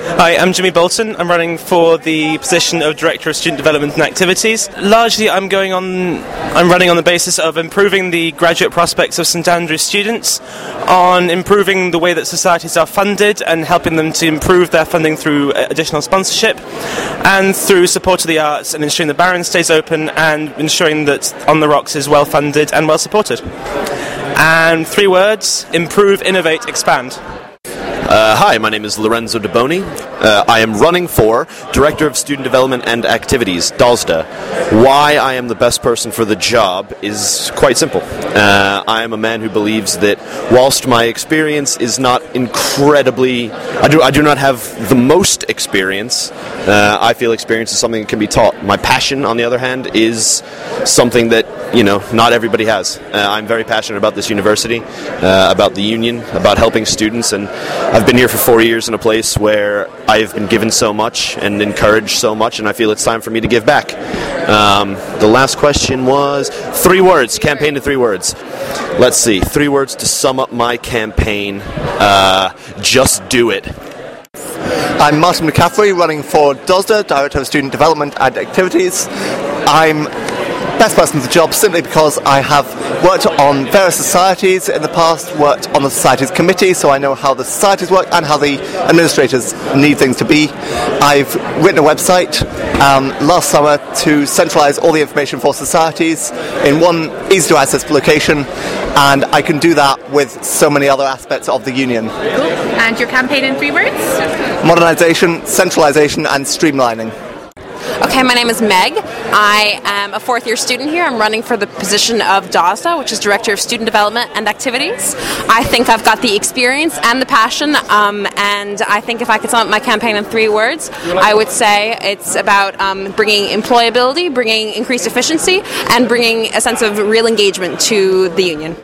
Hi, I'm Jimmy Bolton. I'm running for the position of Director of Student Development and Activities. Largely, I'm running on the basis of improving the graduate prospects of St Andrews students, on improving the way that societies are funded and helping them to improve their funding through additional sponsorship, and through support of the arts and ensuring the Barron stays open and ensuring that On the Rocks is well funded and well supported. And 3 words: improve, innovate, expand. Hi, my name is Lorenzo De Boni. I am running for Director of Student Development and Activities, DOSDA. Why I am the best person for the job is quite simple. I am a man who believes that whilst my experience is not incredibly... I do not have the most experience. I feel experience is something that can be taught. My passion, on the other hand, is something that, not everybody has. I'm very passionate about this university, about the union, about helping students, and I've been here for 4 years in a place where I've been given so much and encouraged so much, and I feel it's time for me to give back. The last question was 3 words, campaign in 3 words. Let's see, 3 words to sum up my campaign. Just do it. I'm Martin McCaffrey, running for DOSDA, Director of Student Development and Activities. I'm best person for the job simply because I have worked on various societies in the past, worked on the societies committee, so I know how the societies work and how the administrators need things to be. I've written a website last summer to centralise all the information for societies in one easy to access location, and I can do that with so many other aspects of the union. Cool. And your campaign in 3 words? Modernisation, centralisation and streamlining. Okay, my name is Meg. I am a 4th year student here. I'm running for the position of DOSDA, which is Director of Student Development and Activities. I think I've got the experience and the passion, and I think if I could sum up my campaign in 3 words, I would say it's about bringing employability, bringing increased efficiency, and bringing a sense of real engagement to the union.